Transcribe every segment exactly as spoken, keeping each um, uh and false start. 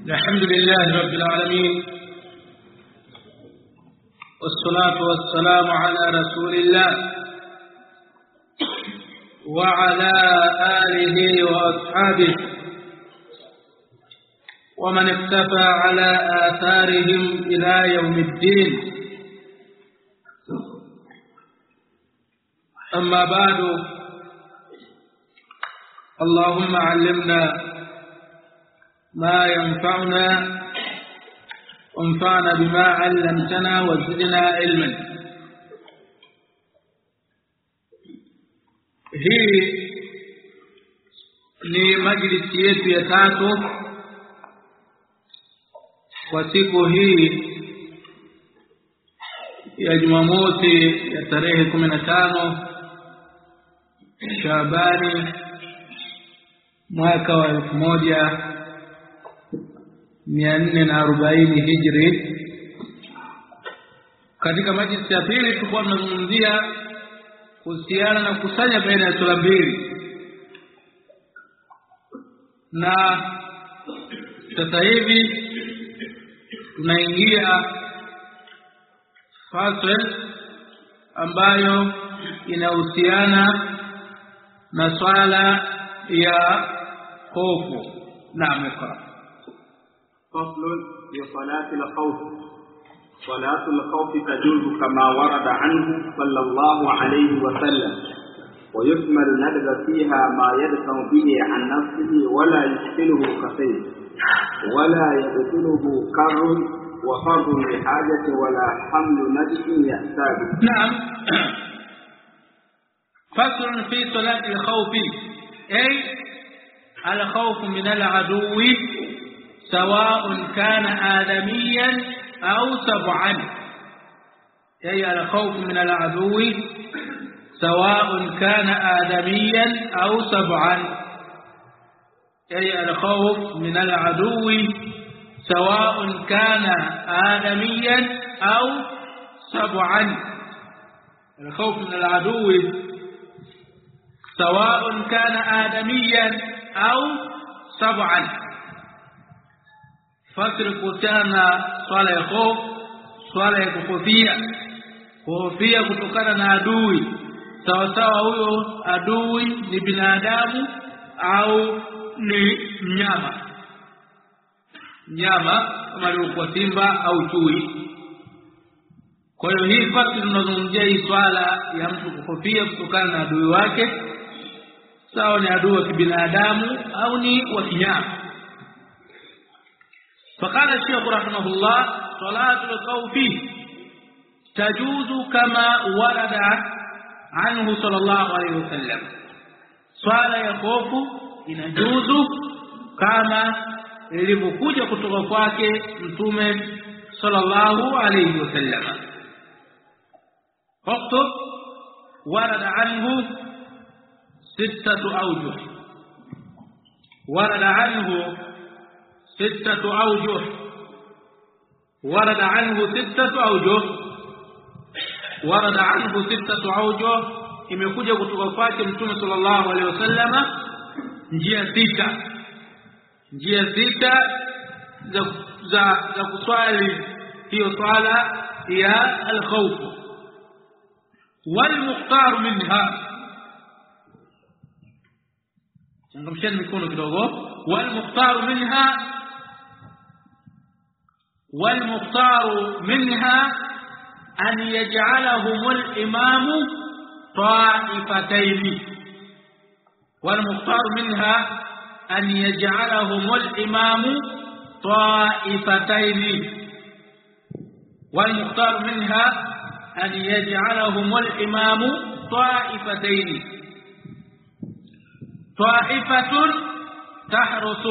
الحمد لله رب العالمين والصلاة والسلام على رسول الله وعلى آله وأصحابه ومن اكتفى على آثارهم إلى يوم الدين. أما بعد، اللهم علمنا ما ينفعنا وانفعنا بما علمتنا وزدنا علما. hii ni majlisi yetu ya tatu kwa siku hii ya Jumamosi ya tarehe kumi na tano Shaabani mwaka wa elfu moja mia nne na arobaini Hijri. Katika majlisi ya pili tulikuwa tunazungumzia kuhusiana na kusanya baina ya sura mbili, na sasa hivi tunaingia fasl ambayo inahusiana na swala ya خوف. نعم اقرأ. فصل لصلاة الخوف. صلاة الخوف تجوز كما ورد عنه صلى الله عليه وسلم، ويكمل ندب فيها ما يدفع به عن نفسه ولا يشكله كثير ولا يبطله كر وفرض لحاجة ولا حمل ندب يحتاج. نعم. فصل في صلاة الخوف، أي الخوف من العدو سواء كان آدميا أو سبعا. أي الخوف من العدو سواء كان آدميا أو سبعا. أي الخوف من العدو سواء كان آدميا أو سبعا. الخوف من العدو سواء كان آدميا au sab'an. Fasiri kuhusiana swala ya hofu, swala ya kuhofia, kuhofia kutokana na adui, sawa sawa huyo adui ni binadamu au ni mnyama, mnyama kama alivyokuwa simba au chui. Kwa hiyo hii fasiri tunazungumzia hii swala ya mtu kuhofia kutokana na adui wake, sawa ni adui wa kibinadamu au ni wa kinyama. فقال الشيخ رحمه الله: صلاة الخوف تجوز كما ورد عنه صلى الله عليه وسلم. صلاة الخوف inajuzu kama ilivyokuja kutoka kwake Mtume sallallahu alayhi wasallam. وقت ورد عنه ستة أوجه. ورد عنه ستة أوجه. ورد عنه ستة أوجه. ورد عنه ستة أوجه. imekuja kutoka kwake Mtume sallallahu alaihi wasallam njia sita, njia sita za za, za kuswali hiyo swala ya al-khawf. wal mukhtar minha, changamsheni mikono kidogo. wal mukhtar minha wal mukhtar minha an yaj'alahum al imam ta'ifatayn. wal mukhtar minha an yaj'alahum al imam ta'ifatayn. wal mukhtar minha an yaj'alahum al imam ta'ifatayn. طائفة تحرس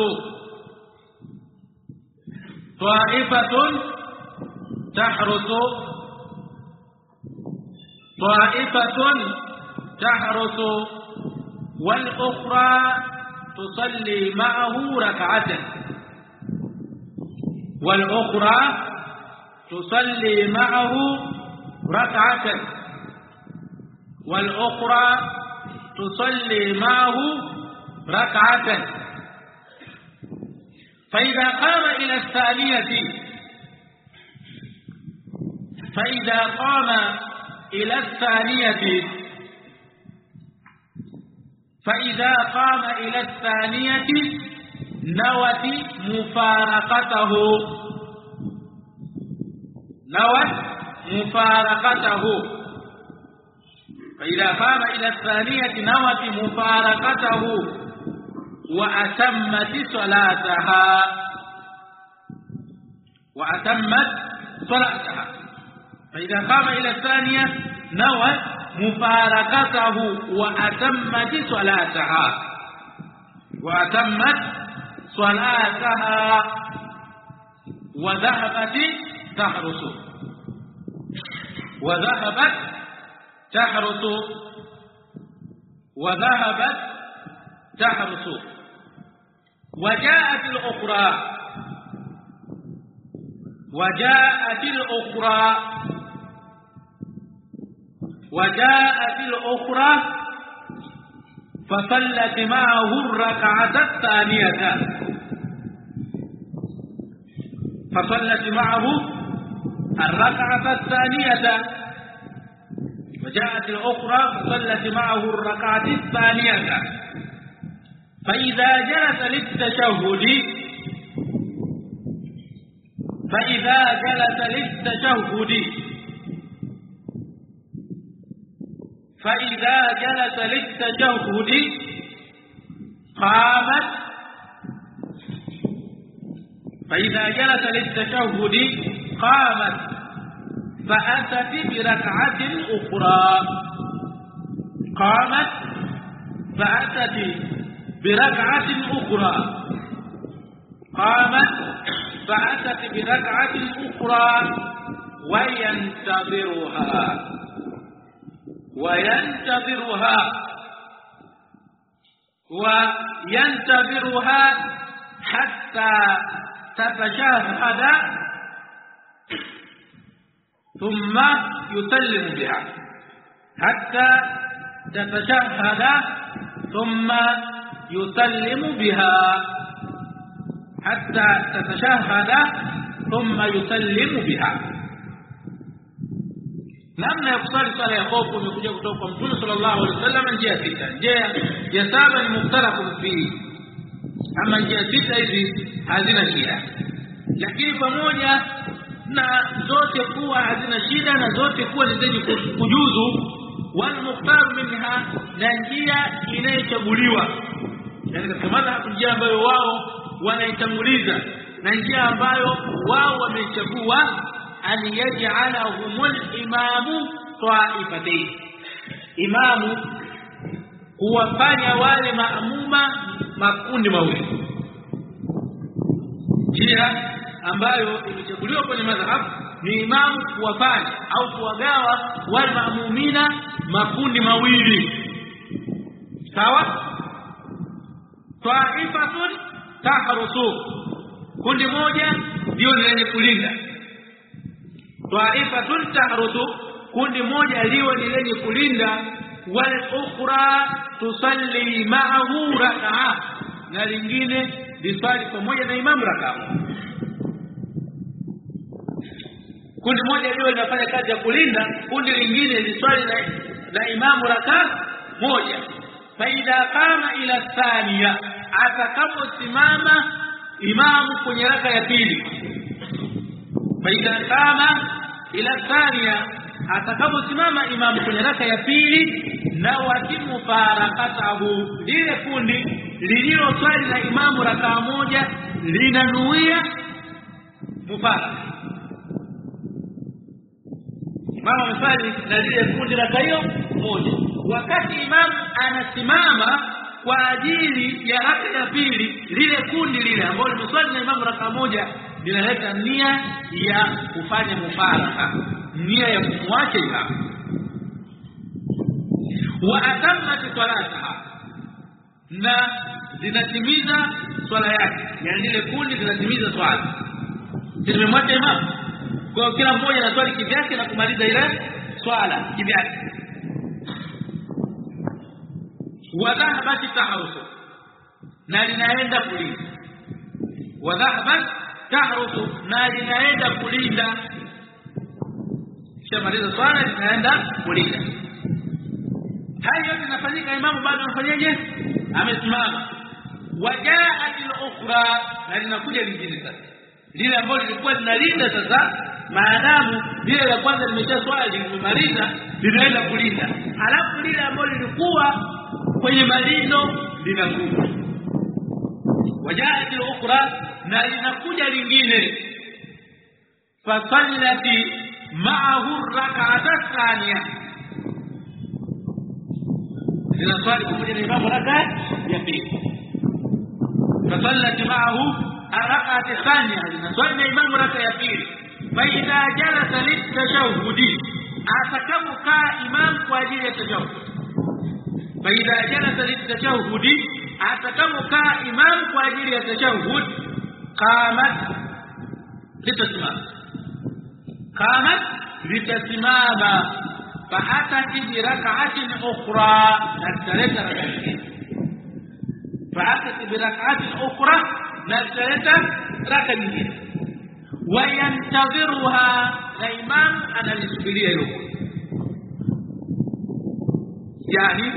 طائفة تحرس طائفة تحرس والأخرى تصلي معه ركعة والأخرى تصلي معه ركعة والأخرى تصلي معه ركعة فإذا قام إلى الثانية فإذا قام إلى الثانية فإذا قام إلى الثانية نوت مفارقته نوت مفارقته فإذا قام إلى الثانية نوت مفارقته وأتمت صلاتها وأتمت صلاتها فإذا قام إلى الثانية نوت مفارقته وأتمت صلاتها وأتمت صلاتها وذهبت تحرس وذهبت تحرس وذهبت تحرس وجاءت الأخرى وجاءت الأخرى وجاءت الأخرى فصلت معه الركعة الثانية فصلت معه الركعة الثانية وجاءت الأخرى فصلت معه الركعة الثانية فإذا جلس للتشهد فإذا جلس للتشهد فإذا جلس للتشهد قامت فإذا جلس للتشهد قامت فأتت بركعة أخرى قامت فأتت بركعة أخرى قامت فأتت بركعة أخرى وينتظرها وينتظرها وينتظرها حتى تتشهد ثم يسلم بها حتى تتشهد ثم يسلم بها حتى تتشهد ثم يسلم بها. namna ya kusali sala ya hofu imekuja kutoka kwa Mtume sallallahu alaihi wasallam njia sita. Njia ya saba ni mukhtalafun fi, ama njia sita hizi hazina shida, lakini pamoja na zote kuwa hazina shida na zote kuwa ni zenye kujuzu, wal mukhtar minha, na njia inayochaguliwa, yani katika madhhabu njia ambayo wao wanaitanguliza na njia ambayo wao wamechagua, an yaj'alahum al-imamu ta'ifatayn, imamu kuwafanya wale maamuma makundi mawili. Njia ambayo imechaguliwa kwenye madhhabu ni imamu kuwafanya au kuwagawa wale maamumina makundi mawili, sawa. Ta'ifatun tahrusu, kundi moja ndio lenye kulinda. Ta'ifatun tahrusu, kundi moja liwe ni lenye kulinda. Wal ukhra tusalli ma'ahu rak'a, na lingine lisali pamoja na imamu rak'a. Kundi moja liwe linafanya kazi ya kulinda, kundi lingine lisali na, na imamu rak'a moja. Faida kama ila thaniya, atakaposimama imamu kwenye raka ya pili. Faida kama ila thaniya, atakaposimama imamu kwenye raka ya pili, na watimu farakatahu, lile kundi lililo swali na imamu raka moja linanuia mufaraka. Imamu amesali na lile kundi raka hiyo moja, wakati imamu anasimama kwa ajili ya raka ya pili, lile kundi lile ambalo limeswali na imamu raka moja linaleta nia ya kufanya mufaraka, nia ya kumwacha imamu. Wa atammat salataha, na zinatimiza swala yake, yani lile kundi linatimiza swala. Limemwacha imamu, kwa kila mmoja anaswali kivyake na kumaliza ile swala kivyake. Wa dhahabati taharusu, na linaenda kulinda. wa dhahaban tahrusu, na linaenda kulinda. Shamaliza swala linaenda kulinda. Hayo yote yanafanyika, imamu bado anafanyaje? Amesimama. Wajaa al-ukhra, na linakuja lingine sasa, lile ambalo lilikuwa linalinda sasa, maadamu lile la kwanza limesha swali limemaliza, linaenda kulinda. Halafu lile ambalo lilikuwa kwenye malindo linakuja. Wajaa al-ukhra, na linakuja lingine. Fasallati ma'ahu rak'ata thaniya, linaswali pamoja na imamu raka ya pili. Fasallati ma'ahu rak'ata thaniya, linaswali na imamu raka ya pili. Fa idha jalasa litashahhudi, atakapokaa imam kwa ajili ya tashahhud. Fa idha jalasa litashahhudi, atakapokaa imam kwa ajili ya tashahhud, qamat litasimama. qamat litasimama fa atati bi rak'atin ukhra, nataleta rak'atin. fa atati bi rak'atin ukhra, nataleta rak'a nyingine. wa yantadhiruha, na imam analisubiria hilo. Yani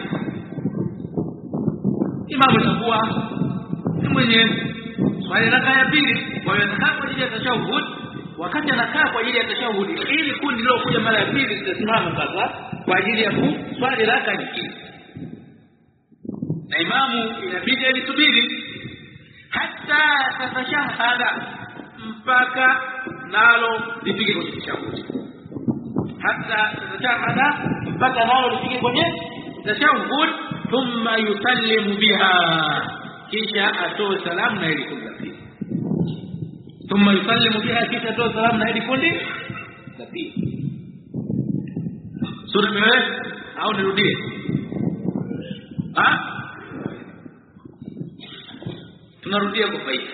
imamu atakuwa ni mwenye swali raka ya pili, kwa hiyo atakaa kwa ajili ya tashahhud. Wakati anakaa kwa ajili ya tashahhud, ili kundi lilo kuja mara ya pili litasimama sasa kwa ajili ya kuswali raka nyingine, na imamu inabidi alisubiri hata tatashahada, mpaka nalo lipige kwenye tashahhud. Hata tatashahada, mpaka nalo lipige kwenye tashahhud. Thumma yusallimu biha, kisha atoe salamu na ile kundi la pili. Thumma yusallimu biha, kisha atoe salamu na ile kundi la pili. Sura mrefu au nirudie? Ah, tunarudia kwa faida.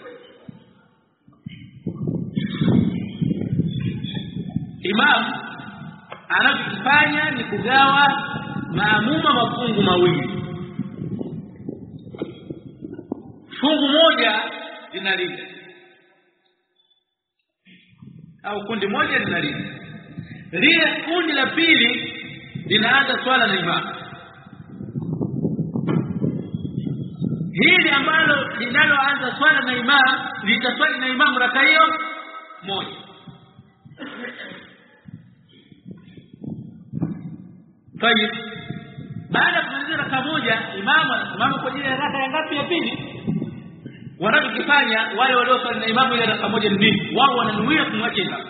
Imam anachofanya ni kugawa maamuma mafungu mawili. Fungu moja linalinda, au kundi moja linalinda. Lile kundi la pili linaanza swala na imamu. Hili ambalo linaloanza swala na imamu litaswali na imamu raka hiyo moja. Tayeb, baada ya kumaliza raka moja, imamu anasimama kwa ajili ya raka ya ngapi? Ya pili. Wanachokifanya wale walioswali na imamu ile raka moja ni wao wananuia kumwacha imamu.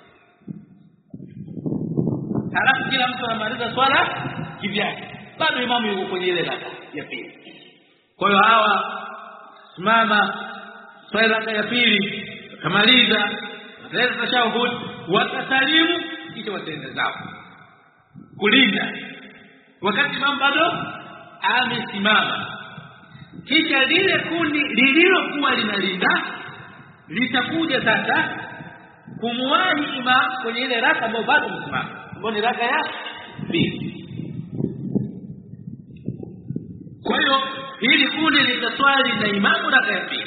Halafu kila mtu anamaliza swala kivyake, bado imamu yuko kwenye ile raka ya pili. Kwa hiyo hawa simama swala raka ya pili, kamaliza leo tashahhud, watasalimu, kisha wataenda zao kulinda, wakati imamu bado amesimama. Kisha lile kundi lililokuwa linalinda litakuja sasa kumwahi imam kwenye ile raka ambayo bado msimama, ambayo ni raka ya pili. Kwa hiyo hili kundi litaswali na imamu raka ya pili.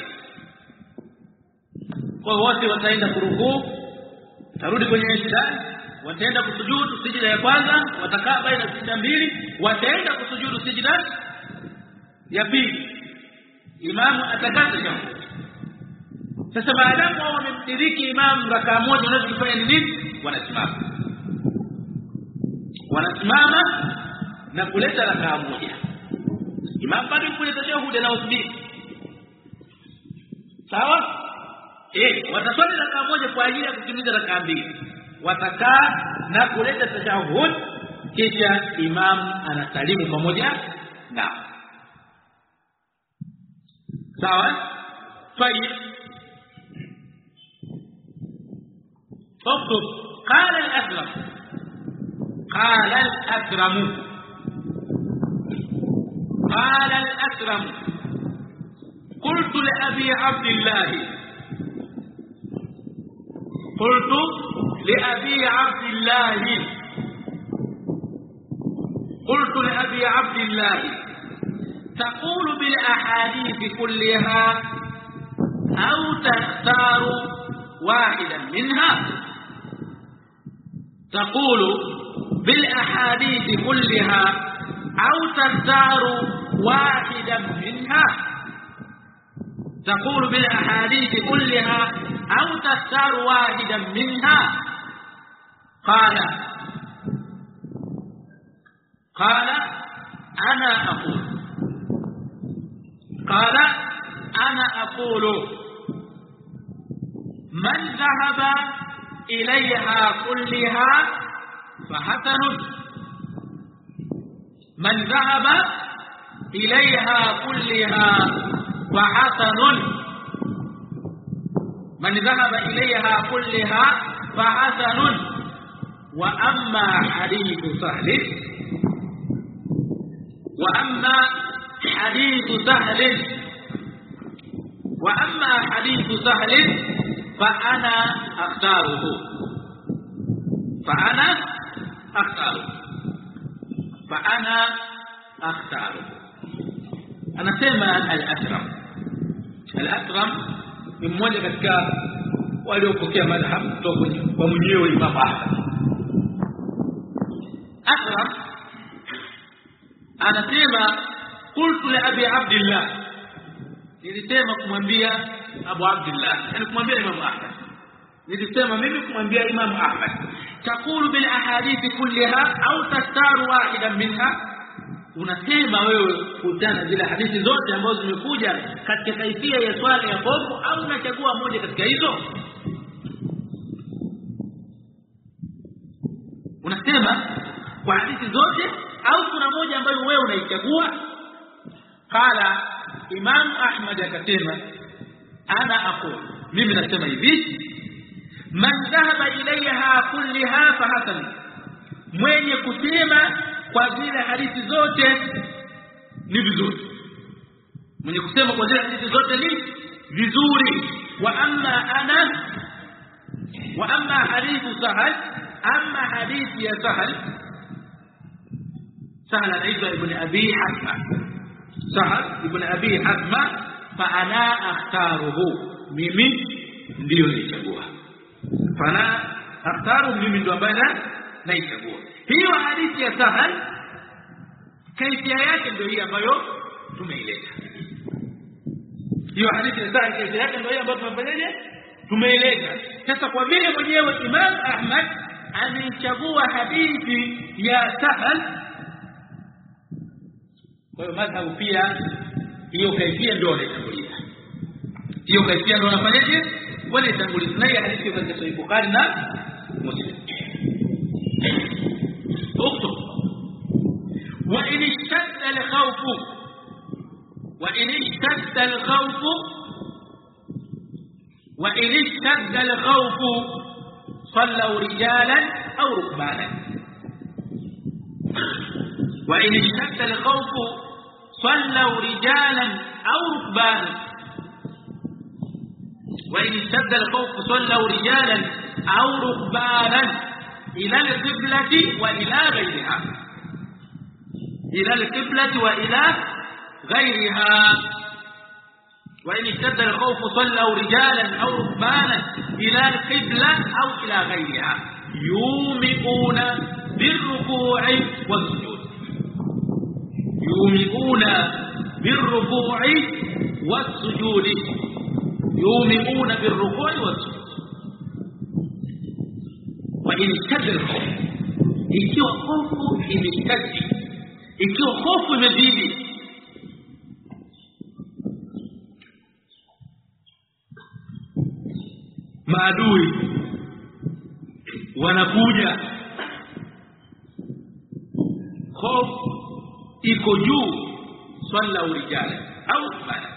Kwa hiyo wote wataenda kurukuu, tarudi kwenye istidal, wataenda kusujudu sijida ya kwanza, watakaa baina sijida mbili, wataenda kusujudu sijida ya pili. Imamu atakata jambo. Sasa baadaye wao wamemdiriki imamu raka moja, wanachofanya ni nini? Wanasimama. Wanasimama na kuleta raka moja. Imamu bado yuko kwenye tashahhud na usbiri. Sawa? Eh, wataswali raka moja kwa ajili ya kutimiza raka mbili. Watakaa na kuleta tashahhud, kisha imamu anasalimu pamoja nao. Sawa? طيب. اكتب. قال الأكرم قال الأكرم قال الأكرم قلت لأبي عبد الله قلت لأبي عبد الله قلت لأبي عبد الله تقول بالأحاديث كلها أو تختار واحدا منها تقول بالأحاديث كلها أو تختار واحدا منها تقول بالأحاديث كلها أو تختار واحدا منها قال قال أنا أقول قال أنا أقول من ذهب إليها كلها فحسن من ذهب إليها كلها فحسن من ذهب إليها كلها فحسن وأما حديث سهل وأما حديث سهل وأما حديث سهل فأنا أختاره فأنا أختاره فأنا أختاره أنا سمع الأكرم الأكرم ni mmoja katika waliopokea madhhabu kutoka kwa mwenyewe Imam Ahmad. Akram anasema qultu li Abi Abdullah, nilisema kumwambia Abu Abdullah, yani kumwambia Imam Ahmad, nilisema mimi kumwambia Imam Ahmad, taqulu bil ahadith kullaha au tastaru wahidan minha, unasema wewe kutana zile hadithi zote ambazo zimekuja katika kaifia ya swala ya bovu au unachagua moja katika hizo? Unasema kwa hadithi zote au kuna moja ambayo wewe unaichagua? Qala Imam Ahmad akasema ana aqul, mimi nasema hivi, man dhahaba ilayha kullaha fa hasan, mwenye kusema kwa zile hadithi zote ni vizuri, mwenye kusema kwa zile hadithi zote ni vizuri. Wa amma ana wa amma hadithu Sahal, amma hadithi ya Sahal, Sahal anaitwa ibn Abi Hasma, Sahal ibn Abi Hasma, fa ana akhtaruhu, mimi ndio nichagua, fa ana akhtaru, mimi ndio ambaye naichagua. Hiyo hadithi ya Sahal kaifia yake ndio hii ambayo tumeileta. Hiyo hadithi ya Sahal kaifia yake ndio hii ambayo tumefanyaje? Tumeileta. Sasa kwa vile mwenyewe Imam Ahmad amechagua hadithi ya Sahal, kwa hiyo madhhabu pia hiyo kaifia ndio anaitanguliza. Hiyo kaifia ndio anafanyaje? Wanaitanguliza. Na hii hadithi katika Sahih Bukhari na Muslim. اكتب وإن اشتد الخوف وإن اشتد الخوف وإن اشتد الخوف صلوا رجالا أو ركبانا وإن اشتد الخوف صلوا رجالا أو ركبانا وإن اشتد الخوف صلوا رجالا أو ركبانا إلى القبلة وإلى غيرها إلى القبلة وإلى غيرها وإن اشتد الخوف صلوا رجالا أو ركبانا إلى القبلة أو إلى غيرها يومئون بالركوع والسجود يومئون بالركوع والسجود يومئون بالركوع والسجود. وإن اشتد الخوف, ikiwa hofu imeshtadi, ikiwa hofu imezidi, maadui wanakuja, hofu iko juu, swalla urijala au bana,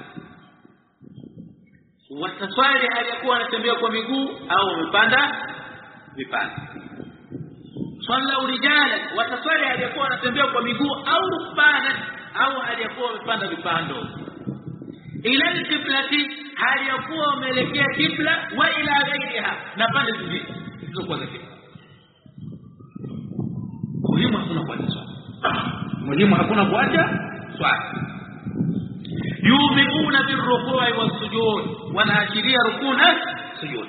wataswali aliyekuwa anatembea kwa miguu au wamepanda vipanda. Swalla urijala, wataswali aliyekuwa anatembea kwa miguu au rukbana, au aliyekuwa amepanda vipando. Ila alqiblati, aliyekuwa ameelekea kibla, wa ila ghairiha, na pande zingine zilizokuwa za kibla. Muhimu hakuna kuacha swala, muhimu hakuna kuacha swala. Yumiuna birruku'i was sujud, wanaashiria rukuu na sujud.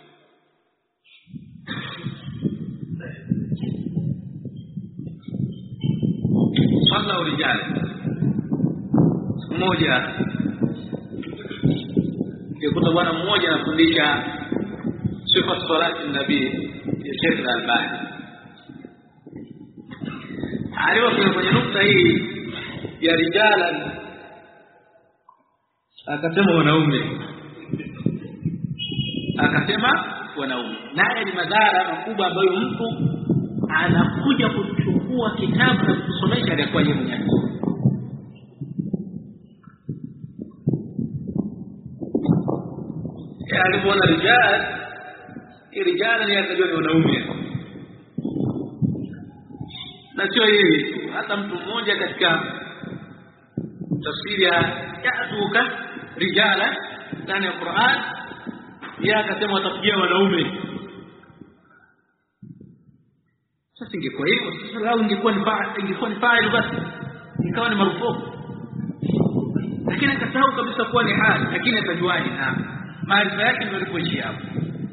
Swala ulijali siku moja nilikuta bwana mmoja anafundisha sifa salati nabii ya Sheikh Al-Albani. Alipokuwa kwenye nukta hii ya rijala akasema wanaume, akasema wanaume, naye ni madhara makubwa ambayo mtu anakuja kuchukua kitabu na kusomesha ile kwa yeye mwenyewe. Ya alipoona rijal, rijala ni akajua ni wanaume. Na sio hivi, hata mtu mmoja katika tafsiri ya ya'tuka rijala ndani ya Qur'an ya akasema watapigia wanaume. Sasa ingekuwa hivyo, sasa lao ingekuwa ni fa'il, ingekuwa ni fa'il basi ikawa ni marufuku. Lakini akasahau kabisa kuwa ni hali, lakini atajuaje? Na maarifa yake ndio alipoishia hapo.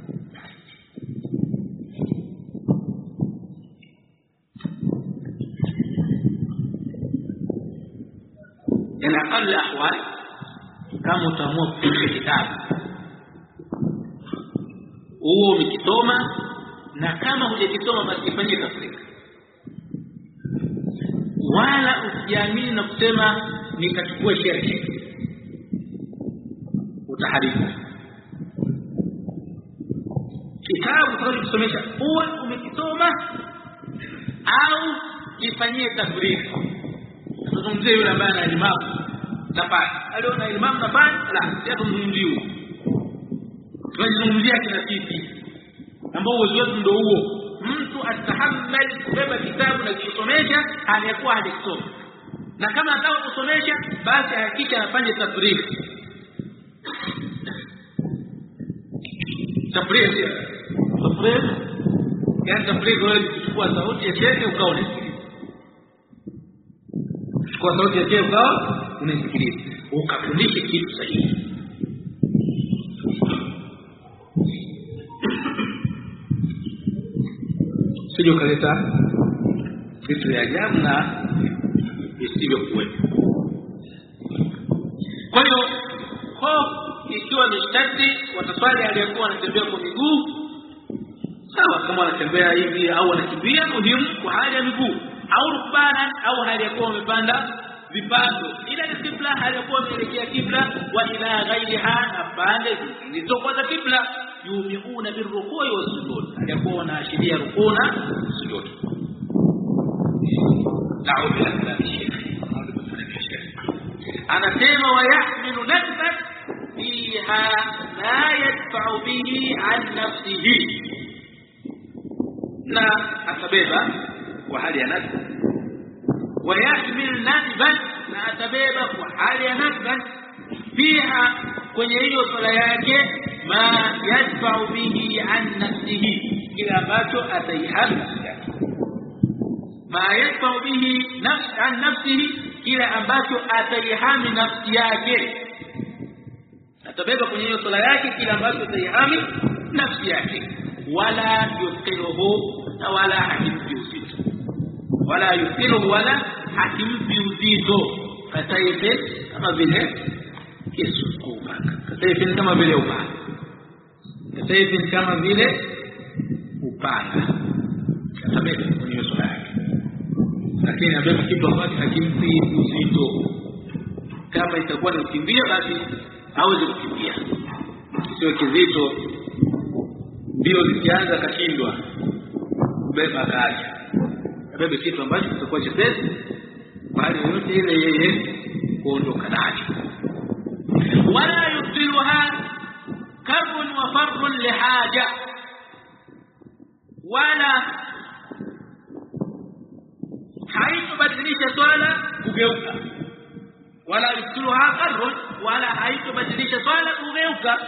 Yana aqall ahwal kama utaamua kupitia kitabu huo umekisoma, na kama hujakisoma basi kifanyie tafsiri, wala usiamini na kusema nikachukua shirki, utaharibu kitabu. Kwa kusomesha uwe umekisoma au kifanyie tafsiri. Tuzungumzie yule ambaye ana elimu nafasi, aliona elimu nafasi, la sio kumzungumzia. Tunazungumzia kina sisi ambao uwezo wetu ndio huo, mtu atahammal kubeba kitabu na kusomesha aliyekuwa hajasoma, na kama anataka kusomesha basi hakika afanye tafsiri. Tafsiri tafsiri yani tafsiri wewe kuchukua sauti ya shekhe ukao unasikiliza, kwa sauti ya shekhe ukao unasikiliza, ukafundisha kitu sahihi. Sio kaleta vitu vya ajabu na visivyo kweli. Kwa hiyo hofu ikiwa ni shtati, wataswali aliyekuwa anatembea kwa miguu sawa, kama anatembea hivi au anakimbia, muhimu kwa hali ya miguu, au rukbana au hali ya kuwa amepanda vipando, ila ni kibla hali ya kuwa ameelekea kibla, wa ila ghairiha na pande zilizokuwa za kibla, yumiuna birrukui wa sujud, hali ya kuwa wanaashiria rukuu na sujud. Da'u ila al-shaykh anasema wayahmilu nafsan fiha ma yadfa'u bihi an nafsihi, na atabeba kwa hali ya nafsi, wayahmil nadban, na atabeba kwa hali ya nadban, fiha kwenye hiyo sala yake, ma yadfa'u bihi an nafsihi, kila ambacho ataihami nafsi yake, ma yadfa'u bihi nafsi an nafsihi, kila ambacho ataihami nafsi yake, atabeba kwenye hiyo sala yake kila ambacho ataihami nafsi yake. Wala yuqiruhu, na wala hakimpi uzito, wala yuqiruhu wala hakimpi uzito, kataife kama vile kisu kupaka, kataife kama vile upanga, kataife kama vile upanga, atabeba kwenye hiyo sala yake, lakini abeba kitu ambacho hakimpi uzito. Kama itakuwa ni kukimbia basi aweze kukimbia, sio kizito ndio zikianza kashindwa kubeba kazi, abebe kitu ambacho kitakuwa chepesi bali yote ile yeye kuondoka nacho. Wala yubtiluha karbun wa farrun lihaja, wala haitobadilisha swala kugeuka, wala yubtiluha karbun, wala haitobadilisha swala kugeuka,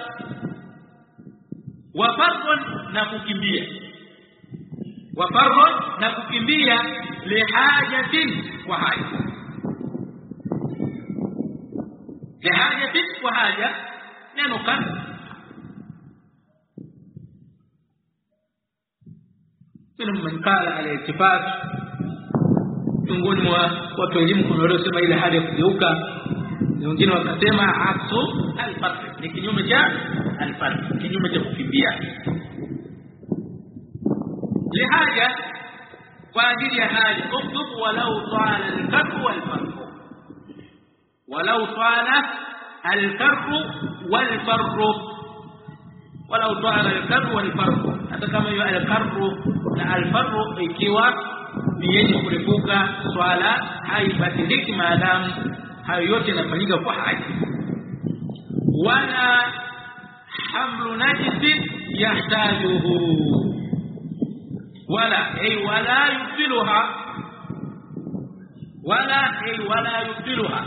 wa farrun, na kukimbia, wa farrun, na kukimbia, lihajatin, kwa haja, lihajatin, kwa haja. neno kan kuna mkala al-iltifat miongoni mwa watu elimu kuna waliosema ile hali ya kugeuka, wengine wakasema aksu al-farq ni kinyume cha al-farq, kinyume cha kukimbia lihaja kwa ajili ya haja. uktub walau ta'ala al-farq wal-farq walau ta'ala al-farq wal-farq walau ta'ala al-farq wal-farq, hata kama hiyo al-farq na al-farq ikiwa ni yenye kurefuka swala haibadiliki maadamu hayo yote yanafanyika kwa haja. wala hamlu najis yahtajuhu wala ay wala yubtiluha wala ay wala yubtiluha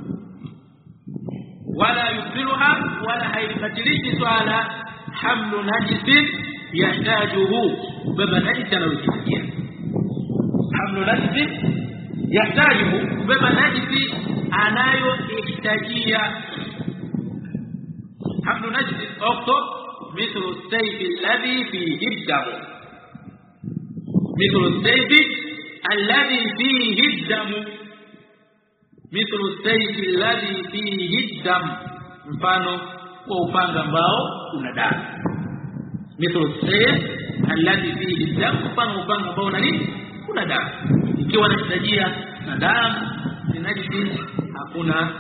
wala yubtiluha wala haibadiliki swala hamlu najis yahtajuhu baba najis anayohitajia. hamlu najis yahtajuhu baba najis anayohitajia. hamlu najis اكتب مثل السيف الذي فيه الدم مثل السيف الذي فيه الدم مثل السيف الذي فيه الدم mfano wa upanga ambao una damu. مثل السيف الذي فيه الدم mfano upanga ambao una nini, una damu. Ikiwa anahitajia na damu ni najisi, hakuna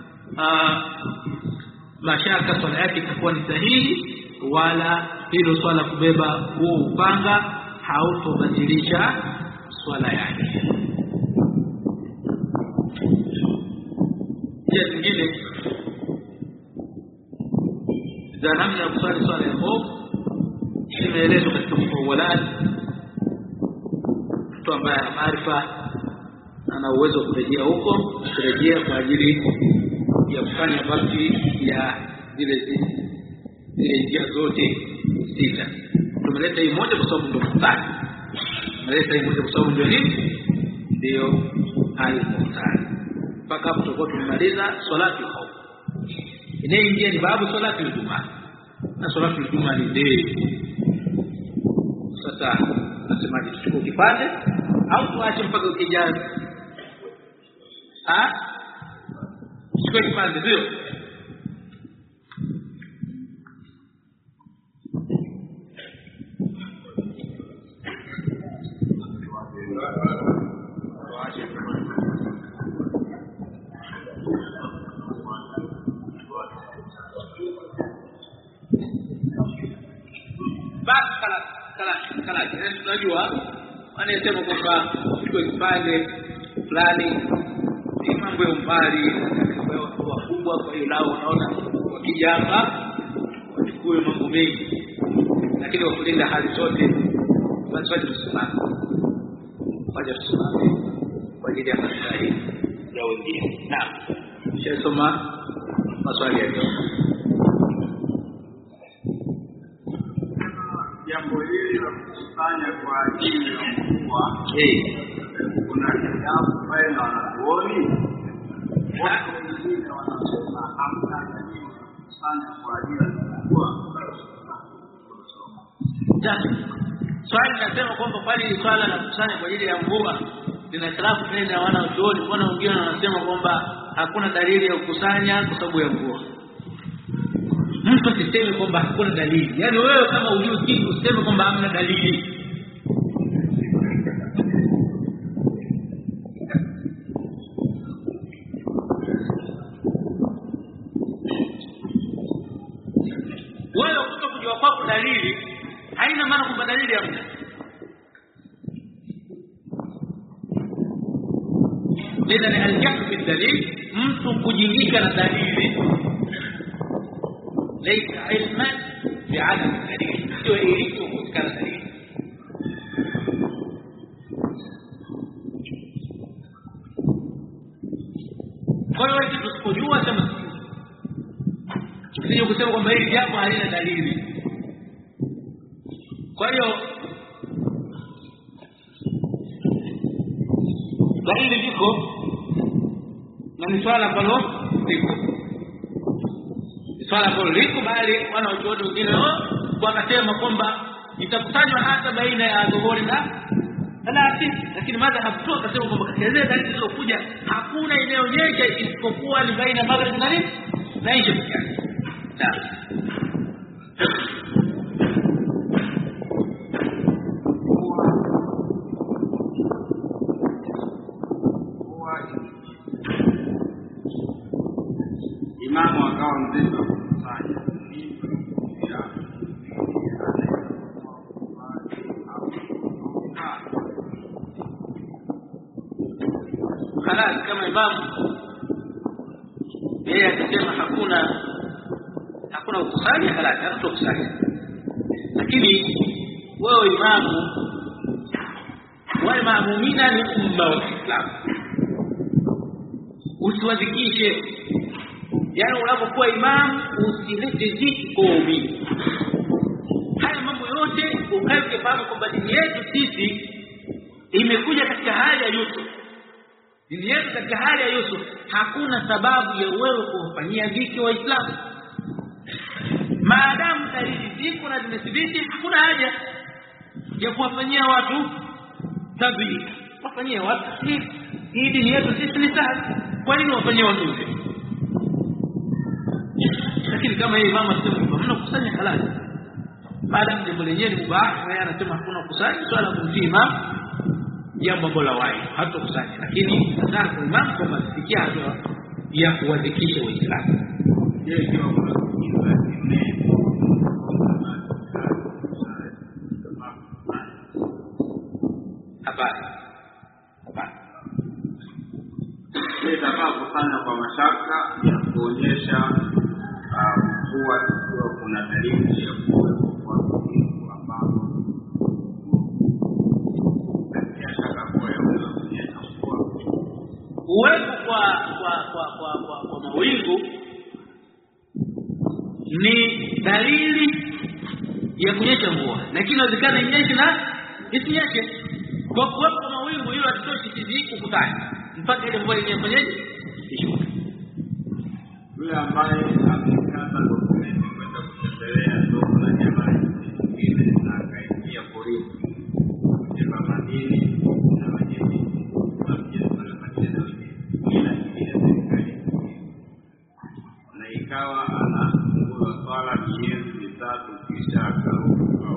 mashaka swala yake itakuwa ni sahihi, wala hilo swala kubeba huo upanga hautobadilisha swala yake. Pia zingine za namna ya kusali swala ya hofu imeelezwa katika mfawwalat. Mtu ambaye ana maarifa ana uwezo wa kurejea huko, kurejea kwa ajili ya kufanya basi ya zile zile njia zote sita. Tumeleta hii moja kwa sababu ndio mtani. Tumeleta hii moja kwa sababu ndio nini? Ndio al-mutani. Mpaka hapo tutakuwa tumemaliza salatu al-khawf. Inaingia ni babu salatu al-jumaa. Na salatu al-jumaa ni ndefu. Sasa nasemaje, tuchukue kipande au tuache mpaka ukijaza? Ah? Tuchukue kipande ndio. Basi kala kala kala tunajua wanasema kwamba tuchukue kipande fulani ni mambo ya umbali wakubwa, kwa hiyo lao unaona wakija hapa wachukue mambo mengi, lakini wakulinda hali zote basi waje tusimame waje tusimame kwa ajili ya maslahi ya wengine. Naam, shasoma maswali ya leo. Jambo hili la kufanya kwa ajili ya mvua, eh, kuna jambo pale na wanaoni watu wengine wanasema hamna dalili ya kufanya kwa ajili ya mvua. Swali nasema kwamba pale swala la kusanya kwa ajili ya mvua lina khilafu baina ya wanazuoni. Kuna wengine wanasema kwamba hakuna dalili ya kukusanya kwa sababu ya mvua. Mtu asiseme kwamba hakuna dalili. Yaani wewe kama unajua kitu useme kwamba hamna dalili. Wewe kutokujua kwako dalili haina maana kwamba dalili hamna. Lidhani al-jahlu bil-dalil, mtu kujingika na dalili ليس علما بعدم الدليل، sio elimu kusikana dalili. Kwa hiyo wewe usipojua sema sio kusema kwamba hili jambo halina dalili. Kwa hiyo dalili liko na ni swala ambalo liko swala kuliko, bali wana watu wengine wakasema kwamba itakusanywa hata baina ya dhuhuri na alasiri, lakini madhhabu tu akasema kwamba katika zile dalili zilizokuja hakuna inayoonyesha isipokuwa ni baina maghrib na nini na isha pekee yake. Imamu akawa mzima kukusanya khalas, kama imamu yeye akisema hakuna hakuna kukusanya, khalas hatakusanya. Lakini wewe imamu, wale maamumina ni umma wa Islam, usiwadhikishe. Yaani unapokuwa imamu usilete dhiki kwa waumini. Haya mambo yote ukae fahamu kwamba dini yetu sisi imekuja katika hali ya Yusuf. Dini yetu katika hali ya Yusuf, hakuna sababu ya wewe kuwafanyia dhiki Waislamu. Maadamu dalili ziko na zimethibiti, hakuna haja ya kuwafanyia watu tabii. Wafanyie watu hii, hii dini yetu sisi ni sahihi. Kwa nini wafanyie watu hivi? Lakini kama yeye mama sema mna kusanya halali, maadamu jambo lenyewe ni mubah, yeye anasema hakuna kusanya, swala kumtii imam jambo bora wahi hata kusanya. Lakini sasa kwa imam kama sikia hatua ya kuwadhikisha Waislamu, yeye ndio hapana hapana yeye tabaa kufanya kwa mashaka ya kuonyesha kuwa kuwa kuna dalili ya kuwepo kwa kitu ambacho biashara kwa yaweza kuonyesha kuwa uwepo kwa kwa kwa kwa kwa, kwa mawingu ni dalili ya kunyesha mvua, lakini inawezekana inyeshe na isinyeshe. Kwa kuwepo kwa mawingu hilo hatoshi sisi kukutana mpaka ile mvua yenyewe ishuke. Yule ambaye amekata dokumenti kwenda kutembelea soko la jamaa nyingine na akaingia porini kucheza madini na majini kuanzia pale madini na ila ile serikali na ikawa anafungua swala miezi mitatu kisha akarudi kwa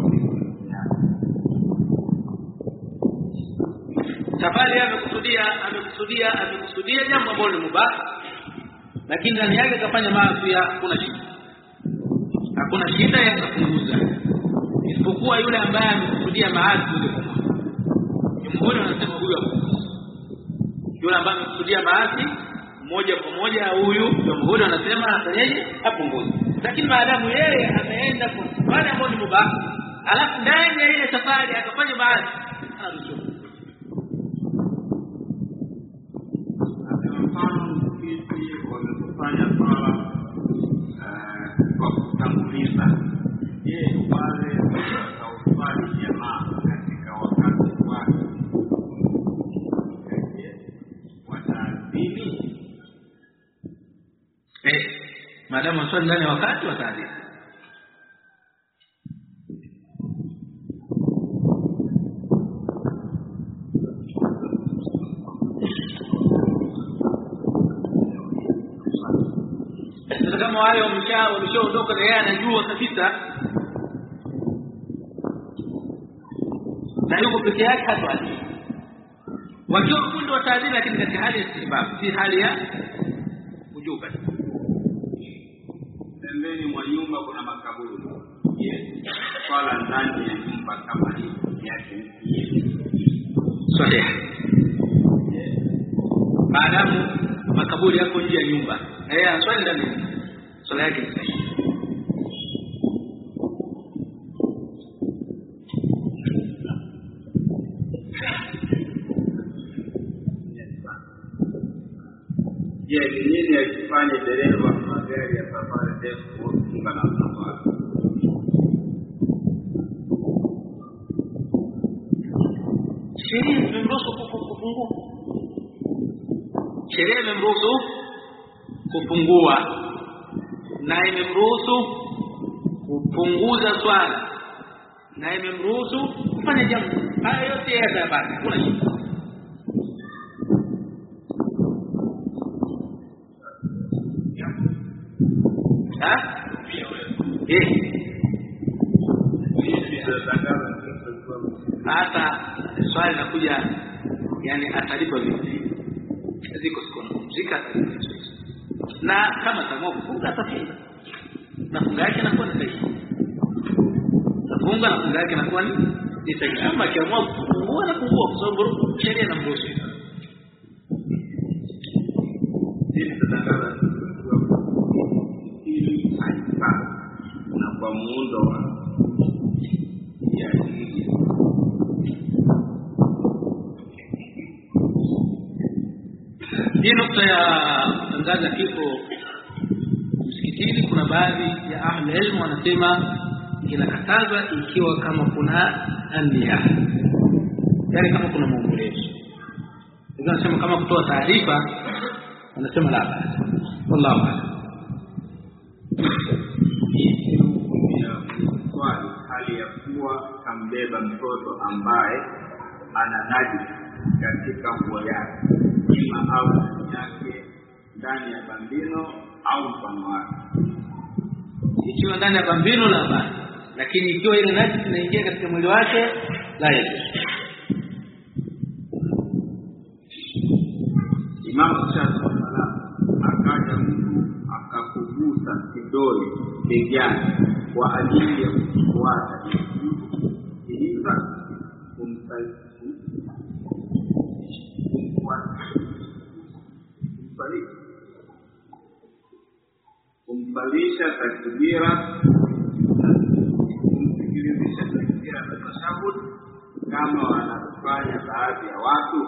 safari amekusudia amekusudia amekusudia jambo ambalo ni mubah, lakini ndani yake kafanya maasi, hakuna shida, hakuna shida ya kupunguza, isipokuwa yule ambaye amekusudia maasi yule. Jumhuri wanasema huyo apunguze. Yule ambaye amekusudia maasi moja kwa moja, huyu jumhuri wanasema afanyeje? Apunguze. Lakini maadamu yeye ameenda kwa safari ambayo ni mubah, alafu ndani ya ile safari akafanya maasi, anaruhusiwa. Wamefanya swala kwa kutanguliza. Je, wale wataufanya jamaa katika wakati wake wataadhini? Eh, maadamu waswali ndani ya wakati wataadhini. Kama wale wamesha wameshaondoka na yeye anajua kabisa na yuko peke yake hata wakiwa kundi wa taadhini, lakini katika hali ya istihbab, si hali ya ujuba. Pembeni mwa nyumba kuna makaburi. Yes, swala ndani ya nyumba kama hii yake sahihi. Maadamu makaburi yako nje ya nyumba, eh aswali ndani, swala yake ni sahihi. Je, ni nini akifanya dereva magari ya safari ndefu kufunga na safari? Sheria imemruhusu kufungua. Sheria imemruhusu kufungua na imemruhusu kupunguza swala na imemruhusu kufanya jambo. Haya yote yatapata, kuna shida. Ha? Eh. Hata swali linakuja, yani atalipa vipi? Ziko siku mzika na kama tamao kufunga atafunga. Na funga yake inakuwa ni sahihi. Funga na funga yake inakuwa ni sahihi. Kama kiamua kufungua na kufungua kwa sababu sheria inamruhusu. Sisi tutangaza ili haifa na kwa muundo wa ya hii. Hii nukta ya kutangaza kifo msikitini, kuna baadhi ya ahli ilmu wanasema inakatazwa ikiwa kama kuna ania, yani kama kuna maombolezo. Ndio wanasema kama kutoa taarifa, wanasema la basi. Wallahu a'lam. Swali, hali ya kuwa kambeba mtoto ambaye ana najisi katika nguo yake, ima au yake ndani ya bambino au mfano wake. Ikiwa ndani ya bambino la basi, lakini ikiwa ile najisi inaingia katika mwili wake la yeye. Imam Shafi'i akaja mtu akakugusa kidole begani kwa ajili ya kufuata ilisa kumsaidia kumbalisha takbira, kumsikilizisha takbira na tashahud kama wanafanya baadhi ya watu.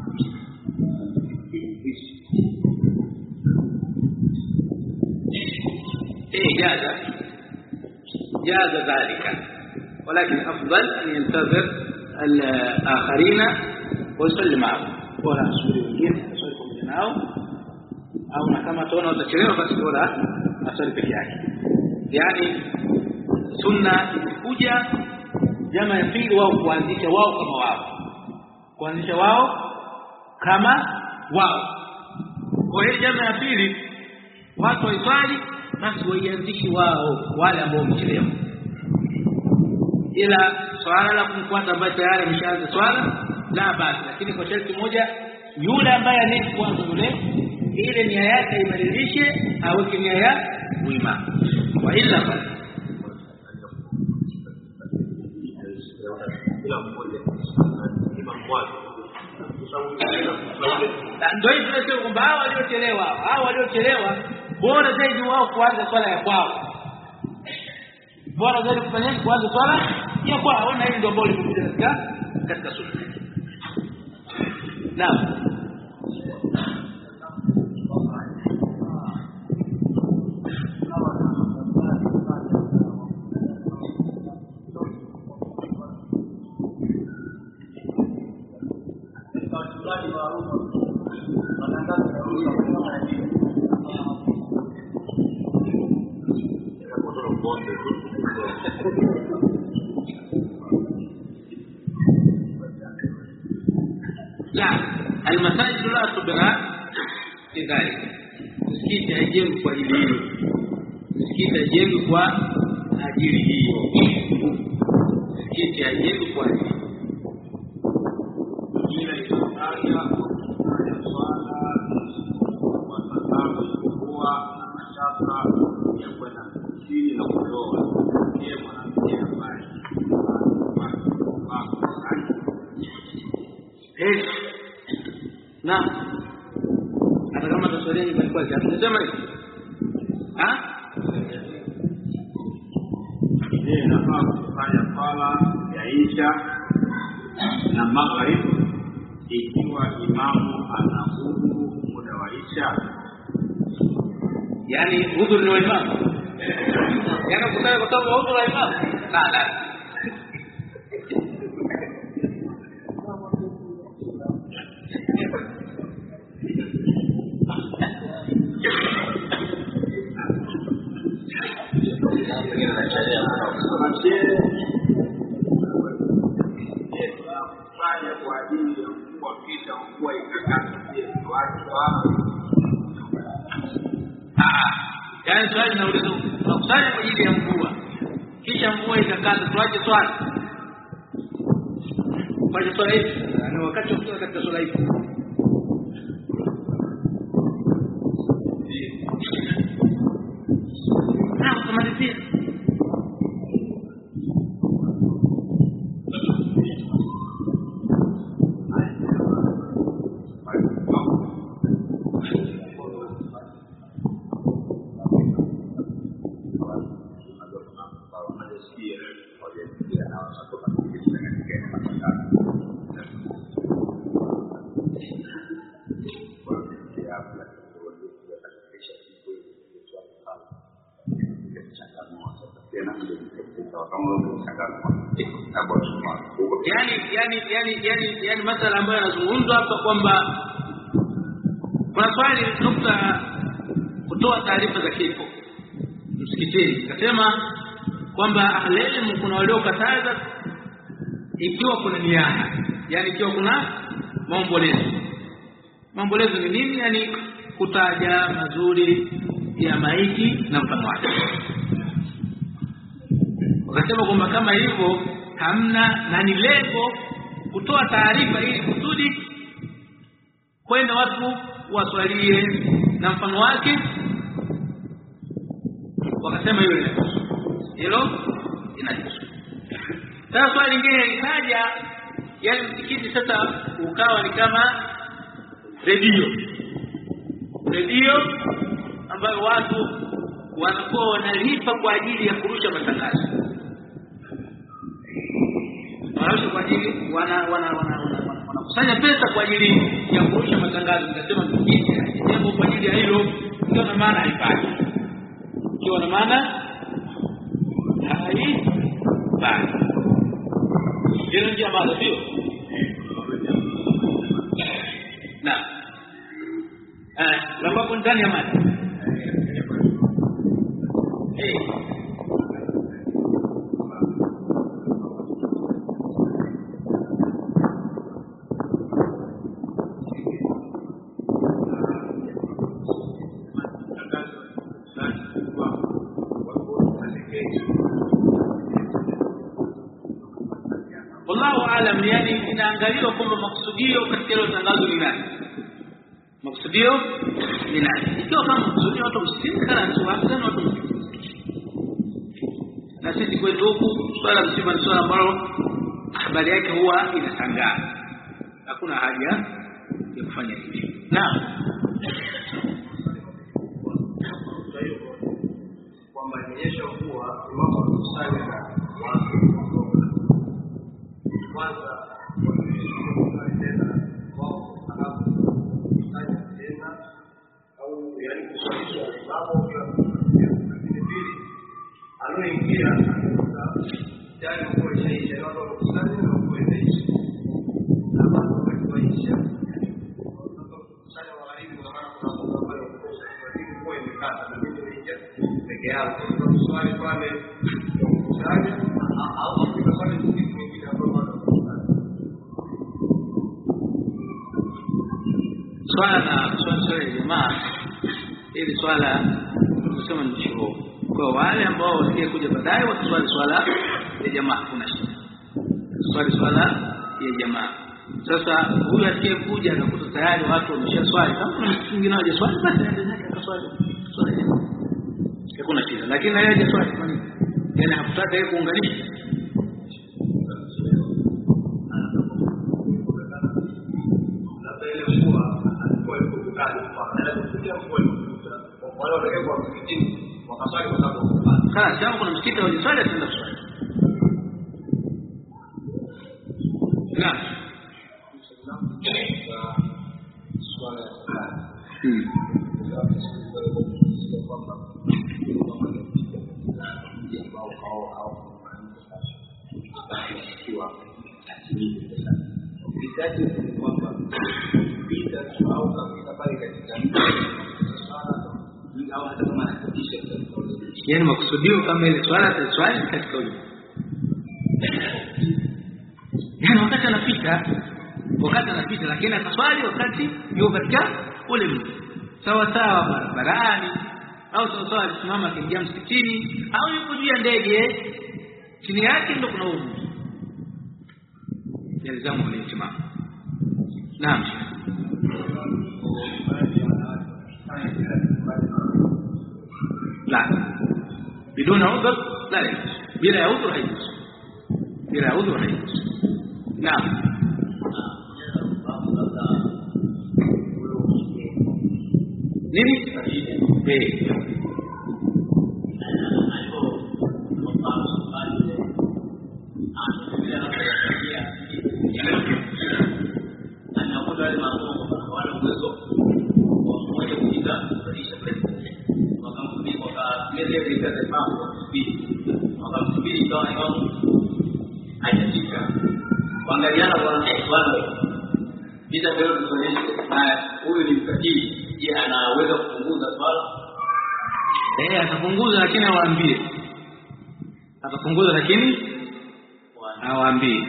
إيه جاز جاز ذلك، ولكن أفضل أن ينتظر الآخرين ويصلي معهم ولا أصلي wengine أصلي pamoja nao, au na kama tuona utachelewa basi bora asali peke yake. Yani sunna ikikuja jamaa ya pili wao kuanzisha wao kama wao kuanzisha wao kama wao kwa hiyo jamaa ya pili watu waiswali basi waianzishi wao wale ambao wamechelewa, ila swala la kumfuata ambaye tayari ameshaanza swala la basi, lakini kwa sharti moja, yule ambaye anayefuata yule ile nia yake ibadilishe aweke nia ya wima, wa illa basi ndio hivyo tunasema kwamba hao waliochelewa hao waliochelewa bora zaidi wao kuanza swala ya kwao, bora zaidi kufanya kuanza swala ya kwao, na hiyo ndio bora ilikuja katika katika sunna. Naam. المساجد لا تبنى لذلك. Msikiti haijengwi kwa ajili hiyo. Msikiti haijengwi kwa ajili hiyo. Msikiti haijengwi kwa ajili hiyo. Ila itaanza kufanya swala kwa sababu kuwa na mashaka ya kwenda chini na kutoa. Ndiye mwanamke ambaye eh na hata kama taswali ni kwa kiasi tunasema hivi ah yeye anafaa kufanya swala ya Isha na Maghrib ikiwa imamu ana udhu muda wa Isha, yani udhu ni wa imamu yana kutaka kutoka udhu wa imamu la la Haya swali nauliza, tunakusanya kwa ajili ya mvua. Kisha mvua ikakata, tuache swali. Kwa swala hili ni wakati wa kutoka katika swala hili. Na kumalizia yani yani yani yani yani masala ambayo yanazungumzwa hapa kwamba kuna swali nukta kutoa taarifa za kifo msikitini. Kasema kwamba ahli kuna waliokataza ikiwa kuna niyaha, yani ikiwa kuna maombolezo. Maombolezo ni nini? Yani kutaja mazuri ya maiti na mfano wake. Wakasema kwamba kama hivyo hamna na ni lengo kutoa taarifa ili kusudi kwenda watu waswalie na mfano wake. Wakasema hilo hilo inajuzu. Sasa swali lingine likaja, yani msikiti sasa ukawa ni kama redio redio ambayo watu wanakuwa wanalipa kwa ajili ya kurusha matangazo. Wanarusha kwa ajili wana wana wana wanakusanya pesa kwa ajili ya kurusha matangazo. Nikasema msikiti jambo kwa ajili ya hilo ndio na maana haipati. Ndio na maana haipati. Hilo ndio maana sio. Na eh lambapo ndani ya maji. Eh alam, yani inaangaliwa kwamba makusudio katika ile tangazo ni nani. Makusudio ni nani? Ikiwa kama makusudio watu msikini kana tu hamsini watu msikini. Na sisi kwetu huku swala msiba ni swala ambalo habari yake huwa inatangaa. Hakuna haja ya kufanya hivi. Naam. Kwamba inaonyesha kuwa imamu kusanya na watu kwanza wanaeleza wao halafu kusanya tena au yani kusalisha imamu vile vile aloingia tayari kwa ishaisha na watu kusanya na kuendesha na watu wakiisha kusanya walimu na maana kuna mambo ambayo walimu kwa imekata na mimi nilija peke yangu kwa swali pale kusanya au kufanya kitu kingine ambacho swala na swala ya jamaa ili swala tunasema ni shughuli kwa wale ambao wasikie kuja baadaye waswali swala ya jamaa. Kuna shida swali swala ya jamaa. Sasa huyu asikie kuja akakuta tayari watu wameshaswali, kama kuna mtu mwingine haja swali basi aendelee akaswali swala ya jamaa, hakuna shida. Lakini yeye haja swali kwa nini? Yani hakutaka yeye kuunganisha. Kana sasa kuna msikiti wa swala tena swali. Naam. Swala ya swala. Hmm. Yani makusudio kama ile swala ta swali katika ule. Yani wakati anapita, wakati anapita lakini ataswali wakati yuko katika ule mtu. Sawa sawa barabarani, au sawa sawa alisimama akiingia msikitini au yuko juu ya ndege chini yake ndio kuna udhu yalizamu ni itimam. Naam. La بدون عذر لا يجوز بلا عذر يجوز بلا عذر يجوز. نعم. nini eh Kuangaliana kwa swali bila leo tuonyeshe na huyu ni mkatili, je, anaweza kupunguza swala? Eh, atapunguza lakini awaambie. Atapunguza lakini awaambie.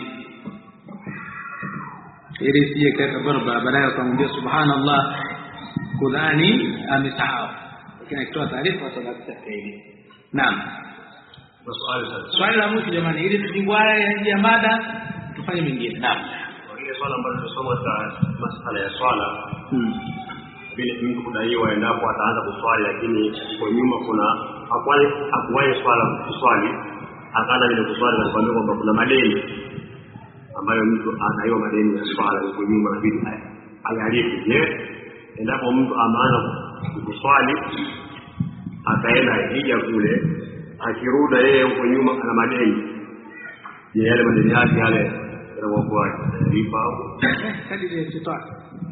Ili sije kaka barabara baadaye akamwambia subhanallah kudhani amesahau. Lakini akitoa taarifa atabakisha kaidi. Naam. Maswali sasa. Swali la mwisho jamani, ili tujibu haya ya mada tufanye mengine. Naam. Ile swala ambalo tunasoma katika masuala ya swala. Hmm. Vile mtu kudaiwa endapo ataanza kuswali lakini kwa nyuma kuna hakuwahi hakuwahi swala kuswali akaanza vile kuswali na kuambia kwamba kuna madeni ambayo mtu anadaiwa madeni ya swala kwa nyuma na vitu haya ayalipe. Je, endapo mtu amaana kuswali akaenda hija kule akirudi yeye huko nyuma ana madeni, je, yale madeni yake yale yanakuwa lipa au kadiri ya sitaki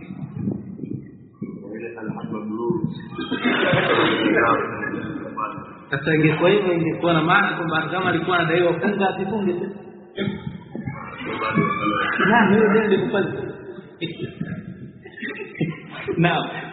sasa ingekuwa hivyo ingekuwa na maana kwamba kama alikuwa anadaiwa funga asifunge tu. Naam, hiyo ndio ndiko pale. Naam.